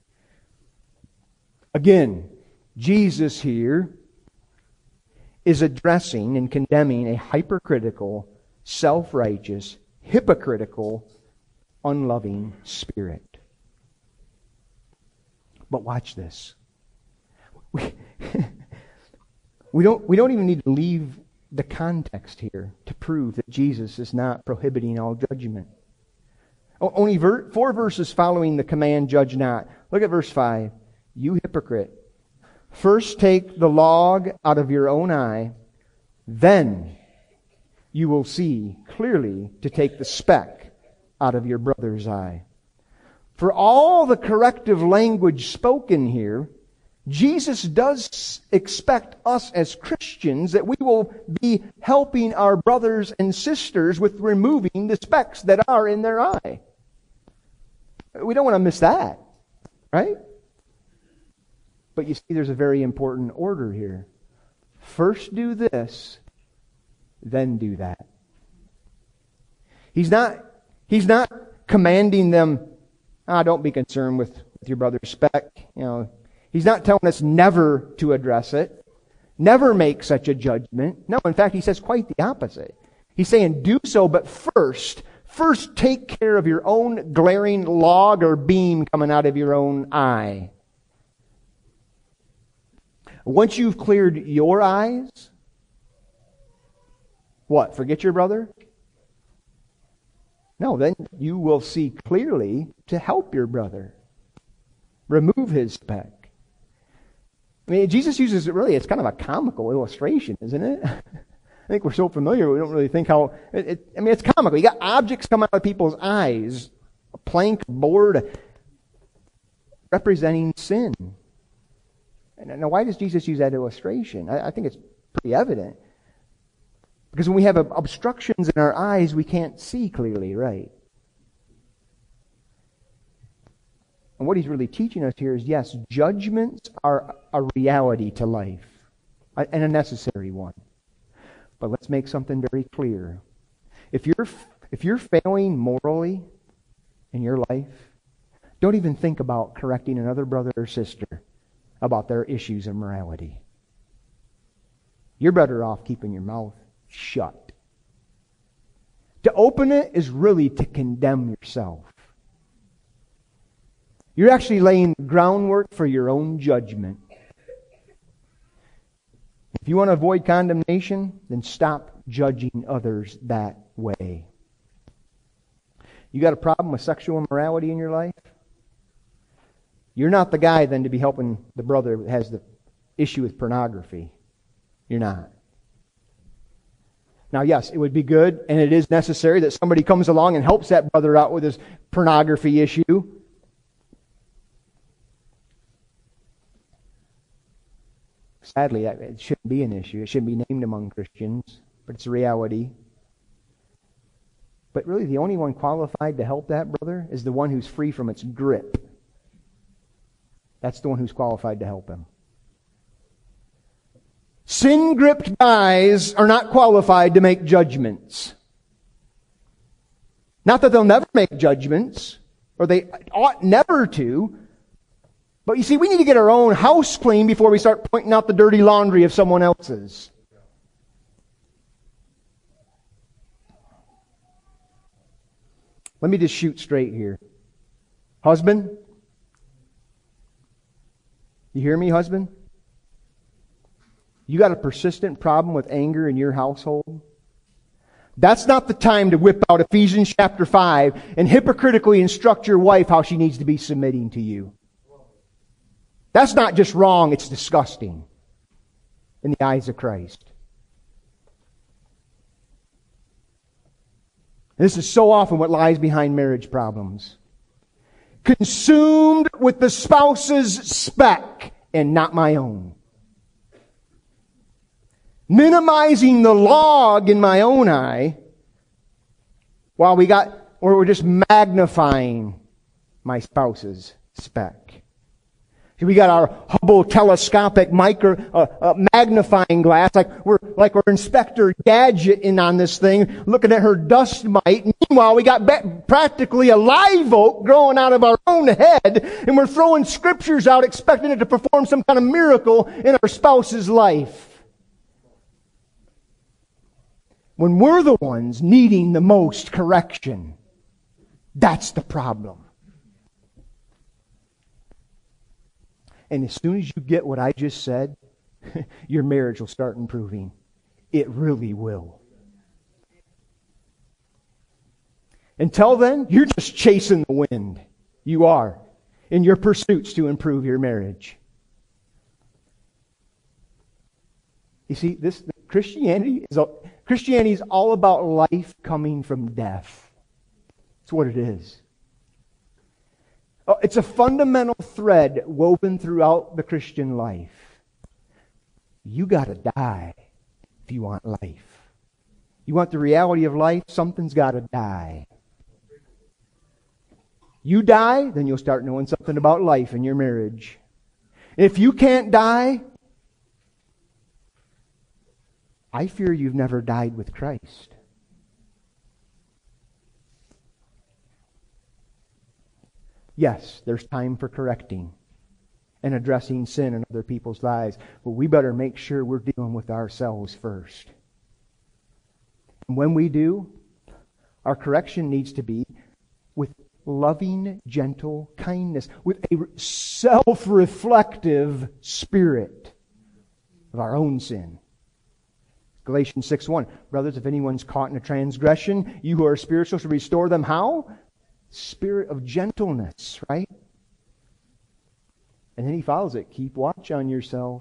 Again, Jesus here is addressing and condemning a hypercritical, self-righteous, hypocritical, unloving spirit. But watch this. We don't even need to leave the context here to prove that Jesus is not prohibiting all judgment. Only 4 verses following the command, judge not. Look at verse 5. You hypocrite, First take the log out of your own eye, then you will see clearly to take the speck out of your brother's eye. For all the corrective language spoken here, Jesus does expect us as Christians that we will be helping our brothers and sisters with removing the specks that are in their eye. We don't want to miss that, right? But you see, there's a very important order here. First do this, then do that. He's not commanding them, don't be concerned with your brother's speck. He's not telling us never to address it, never make such a judgment. No, in fact, he says quite the opposite. He's saying do so, but first take care of your own glaring log or beam coming out of your own eye. Once you've cleared your eyes, what? Forget your brother? No, then you will see clearly to help your brother. Remove his speck. I mean, Jesus uses it really, it's kind of a comical illustration, isn't it? I think we're so familiar, we don't really think how... it's comical. You got objects coming out of people's eyes. A plank, a board, representing sin. And now, why does Jesus use that illustration? I think it's pretty evident. Because when we have obstructions in our eyes, we can't see clearly, right? And what he's really teaching us here is, yes, judgments are a reality to life, and a necessary one. But let's make something very clear. If you're failing morally in your life, don't even think about correcting another brother or sister about their issues of morality. You're better off keeping your mouth shut. To open it is really to condemn yourself. You're actually laying the groundwork for your own judgment. If you want to avoid condemnation, then stop judging others that way. You got a problem with sexual immorality in your life? You're not the guy then to be helping the brother that has the issue with pornography. You're not. Now, yes, it would be good, and it is necessary that somebody comes along and helps that brother out with his pornography issue. Sadly, it shouldn't be an issue. It shouldn't be named among Christians, but it's a reality. But really, the only one qualified to help that brother is the one who's free from its grip. That's the one who's qualified to help him. Sin-gripped guys are not qualified to make judgments. Not that they'll never make judgments, or they ought never to. But you see, we need to get our own house clean before we start pointing out the dirty laundry of someone else's. Let me just shoot straight here. Husband? You hear me, husband? You got a persistent problem with anger in your household? That's not the time to whip out Ephesians chapter 5 and hypocritically instruct your wife how she needs to be submitting to you. That's not just wrong, it's disgusting in the eyes of Christ. This is so often what lies behind marriage problems. Consumed with the spouse's speck and not my own. Minimizing the log in my own eye while we're just magnifying my spouse's speck. We got our Hubble telescopic magnifying glass, like we're Inspector Gadget in on this thing, looking at her dust mite. Meanwhile, we got practically a live oak growing out of our own head, and we're throwing scriptures out, expecting it to perform some kind of miracle in our spouse's life. When we're the ones needing the most correction, that's the problem. And as soon as you get what I just said, your marriage will start improving. It really will. Until then, you're just chasing the wind. You are. In your pursuits to improve your marriage. You see, Christianity is all about life coming from death. That's what it is. It's a fundamental thread woven throughout the Christian life. You got to die if you want life. You want the reality of life? Something's got to die. You die, then you'll start knowing something about life in your marriage. If you can't die, I fear you've never died with Christ. Yes, there's time for correcting and addressing sin in other people's lives, but we better make sure we're dealing with ourselves first. And when we do, our correction needs to be with loving, gentle kindness, with a self-reflective spirit of our own sin. Galatians 6:1, brothers, if anyone's caught in a transgression, you who are spiritual should restore them how? Spirit of gentleness, right? And then he follows it. Keep watch on yourself.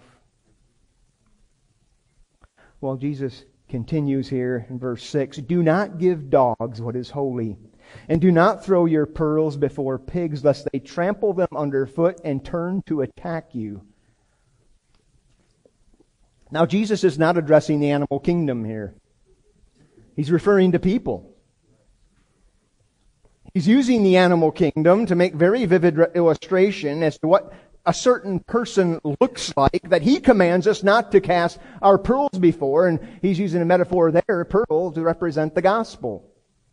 Well, Jesus continues here in verse 6. Do not give dogs what is holy, and do not throw your pearls before pigs, lest they trample them underfoot and turn to attack you. Now, Jesus is not addressing the animal kingdom here. He's referring to people. He's using the animal kingdom to make very vivid illustration as to what a certain person looks like that he commands us not to cast our pearls before. And he's using a metaphor there, a pearl, to represent the gospel.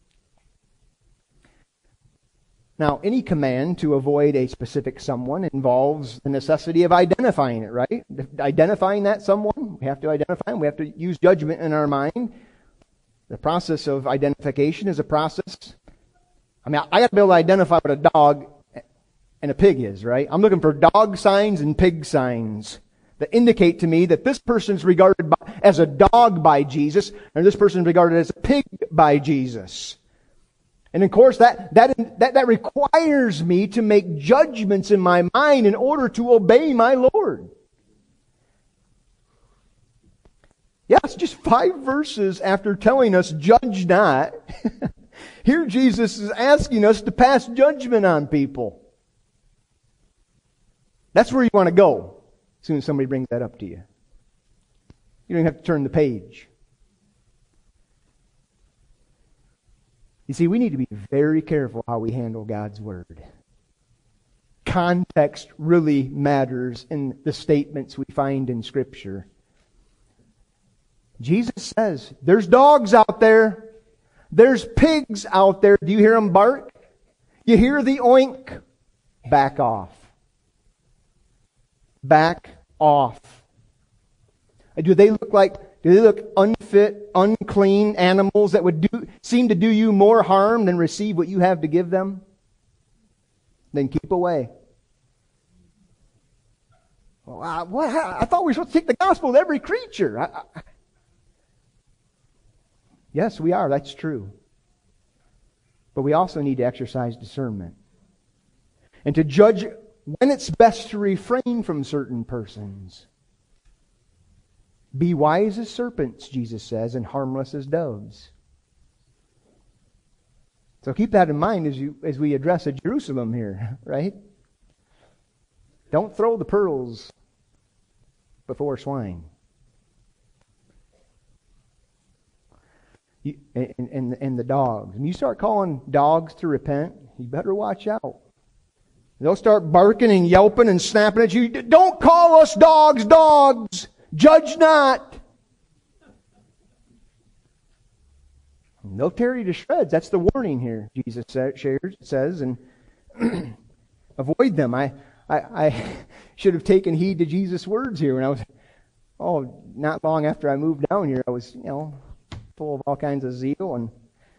Now, any command to avoid a specific someone involves the necessity of identifying it, right? Identifying that someone, we have to identify him. We have to use judgment in our mind. The process of identification is a process. I got to be able to identify what a dog and a pig is, right? I'm looking for dog signs and pig signs that indicate to me that this person is regarded as a dog by Jesus, and this person is regarded as a pig by Jesus. And of course, that requires me to make judgments in my mind in order to obey my Lord. Yes, just 5 verses after telling us, judge not. Here Jesus is asking us to pass judgment on people. That's where you want to go as soon as somebody brings that up to you. You don't have to turn the page. You see, we need to be very careful how we handle God's Word. Context really matters in the statements we find in Scripture. Jesus says, there's dogs out there. There's pigs out there. Do you hear them bark? You hear the oink? Back off. Back off. Do they look unfit, unclean animals that would seem to do you more harm than receive what you have to give them? Then keep away. Well, I thought we were supposed to take the gospel to every creature. Yes, we are. That's true. But we also need to exercise discernment. And to judge when it's best to refrain from certain persons. Be wise as serpents, Jesus says, and harmless as doves. So keep that in mind as we address Jerusalem here, right? Don't throw the pearls before swine. And the dogs. When you start calling dogs to repent, you better watch out. They'll start barking and yelping and snapping at you. Don't call us dogs, dogs! Judge not! And they'll tear you to shreds. That's the warning here, Jesus says. And avoid them. I should have taken heed to Jesus' words here when I was, not long after I moved down here, I was, full of all kinds of zeal, and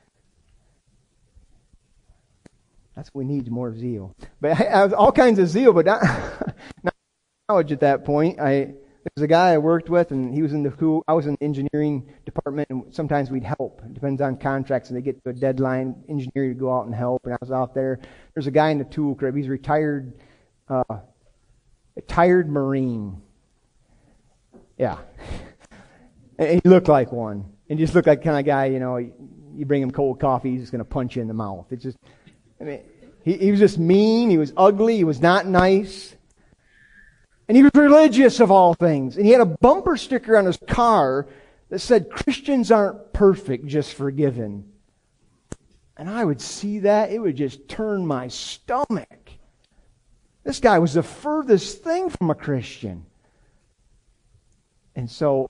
that's what we need, more zeal. But I have all kinds of zeal, but not knowledge at that point. There was a guy I worked with, and he was I was in the engineering department, and sometimes we'd help. It depends on contracts, and they get to a deadline, engineer to go out and help, and I was out there. There's a guy in the tool crib. He's retired, a retired Marine. Yeah. And he looked like one. And just looked like the kind of guy, you bring him cold coffee, he's just going to punch you in the mouth. It's just, he was just mean, he was ugly, he was not nice. And he was religious of all things. And he had a bumper sticker on his car that said, "Christians aren't perfect, just forgiven." And I would see that, it would just turn my stomach. This guy was the furthest thing from a Christian. And so,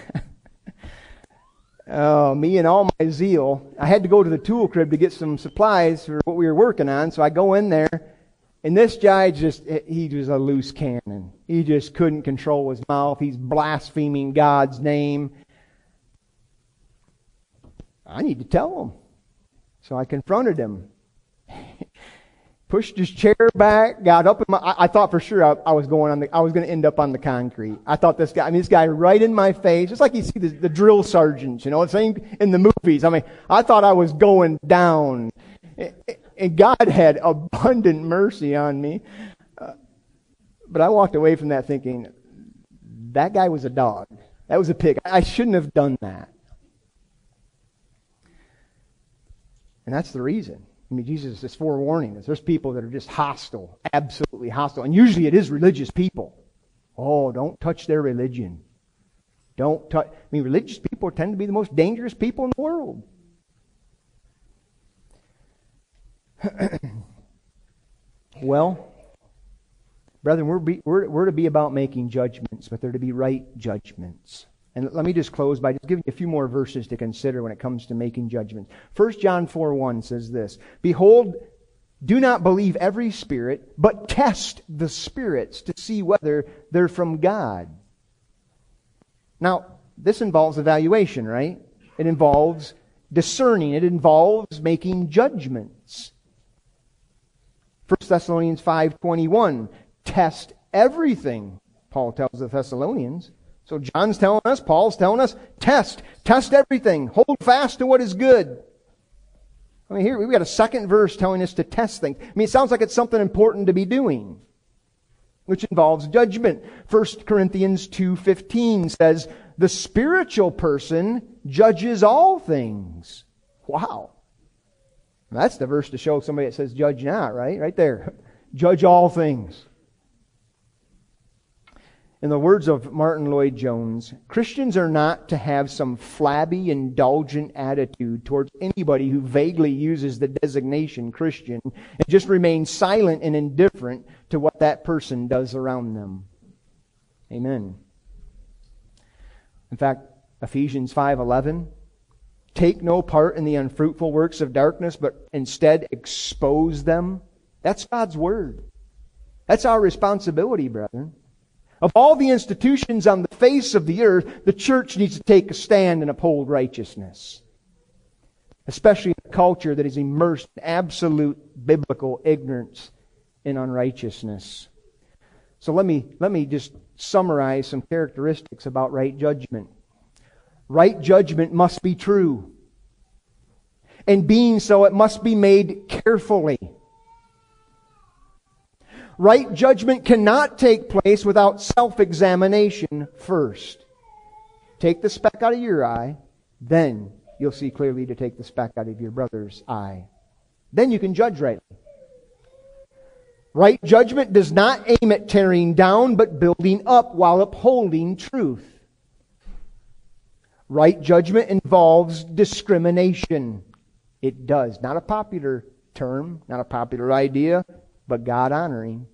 me and all my zeal, I had to go to the tool crib to get some supplies for what we were working on. So I go in there, and this guy he was a loose cannon. He just couldn't control his mouth. He's blaspheming God's name. I need to tell him. So I confronted him. Pushed his chair back, got up. I thought for sure I was going to end up on the concrete. I thought this guy right in my face, just like you see the drill sergeants, the same in the movies. I thought I was going down. And God had abundant mercy on me. But I walked away from that thinking, that guy was a dog. That was a pig. I shouldn't have done that. And that's the reason. Jesus is forewarning us. There's people that are just hostile, absolutely hostile. And usually it is religious people. Oh, don't touch their religion. Don't touch. Religious people tend to be the most dangerous people in the world. Well, brethren, we're to be about making judgments, but they're to be right judgments. And let me just close by just giving you a few more verses to consider when it comes to making judgments. 1 John 4:1 says this, "Behold, do not believe every spirit, but test the spirits to see whether they're from God." Now, this involves evaluation, right? It involves discerning. It involves making judgments. 1 Thessalonians 5:21, "Test everything," Paul tells the Thessalonians. So John's telling us, Paul's telling us, test everything. Hold fast to what is good. Here we've got a second verse telling us to test things. It sounds like it's something important to be doing, which involves judgment. 1 Corinthians 2:15 says, "The spiritual person judges all things." Wow. That's the verse to show somebody that says judge not, right? Right there. Judge all things. In the words of Martin Lloyd-Jones, Christians are not to have some flabby, indulgent attitude towards anybody who vaguely uses the designation Christian and just remains silent and indifferent to what that person does around them. Amen. In fact, Ephesians 5:11, "Take no part in the unfruitful works of darkness, but instead expose them." That's God's word. That's our responsibility, brethren. Of all the institutions on the face of the earth, the church needs to take a stand and uphold righteousness. Especially in a culture that is immersed in absolute biblical ignorance and unrighteousness. So let me just summarize some characteristics about right judgment. Right judgment must be true. And being so, it must be made carefully. Right judgment cannot take place without self-examination first. Take the speck out of your eye, then you'll see clearly to take the speck out of your brother's eye. Then you can judge rightly. Right judgment does not aim at tearing down, but building up while upholding truth. Right judgment involves discrimination. It does. Not a popular term, not a popular idea, but God-honoring.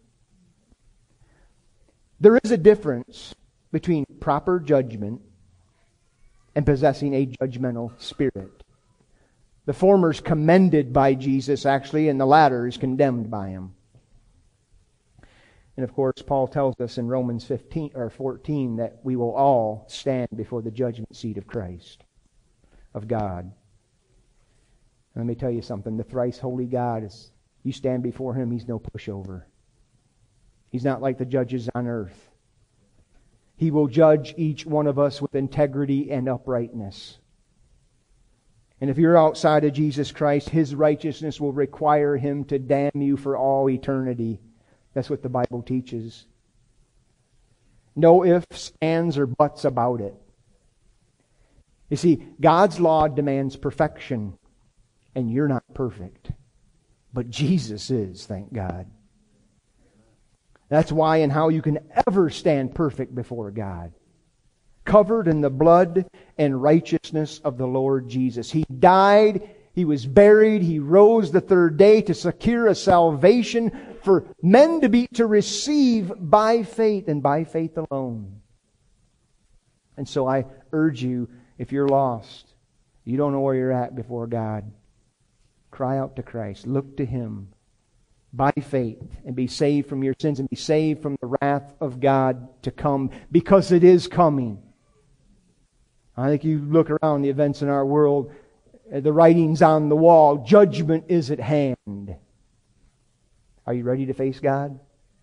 There is a difference between proper judgment and possessing a judgmental spirit. The former is commended by Jesus, actually, and the latter is condemned by Him. And of course, Paul tells us in Romans 14 that we will all stand before the judgment seat of Christ, of God. Let me tell you something. The thrice holy God is, you stand before Him, He's no pushover. He's not like the judges on earth. He will judge each one of us with integrity and uprightness. And if you're outside of Jesus Christ, His righteousness will require Him to damn you for all eternity. That's what the Bible teaches. No ifs, ands, or buts about it. You see, God's law demands perfection, and you're not perfect. But Jesus is, thank God. That's why and how you can ever stand perfect before God. Covered in the blood and righteousness of the Lord Jesus. He died, He was buried, He rose the third day to secure a salvation for men to receive by faith and by faith alone. And so I urge you, if you're lost, you don't know where you're at before God, cry out to Christ. Look to Him by faith and be saved from your sins and be saved from the wrath of God to come, because it is coming. I think you look around the events in our world, the writings on the wall, judgment is at hand. Are you ready to face God?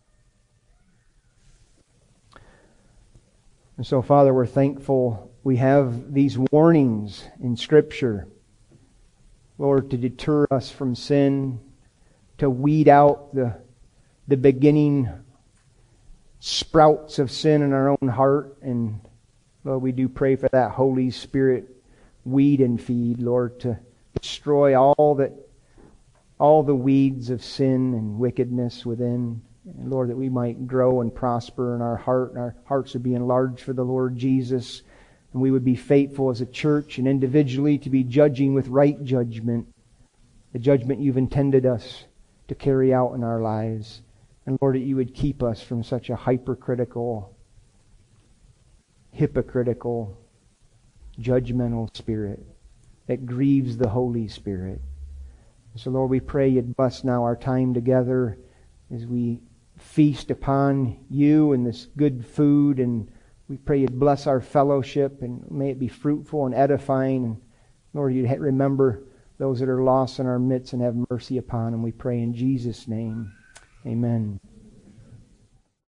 And so, Father, we're thankful we have these warnings in Scripture, Lord, to deter us from sin, to weed out the beginning sprouts of sin in our own heart. And Lord, we do pray for that Holy Spirit weed and feed, Lord, to destroy all the weeds of sin and wickedness within. And Lord, that we might grow and prosper in our heart, and our hearts would be enlarged for the Lord Jesus, and we would be faithful as a church and individually to be judging with right judgment, the judgment You've intended us to carry out in our lives. And Lord, that You would keep us from such a hypocritical, hypocritical, judgmental spirit that grieves the Holy Spirit. So Lord, we pray You'd bless now our time together as we feast upon You and this good food, and we pray You'd bless our fellowship and may it be fruitful and edifying. And Lord, You'd remember those that are lost in our midst and have mercy upon them. We pray in Jesus' name. Amen.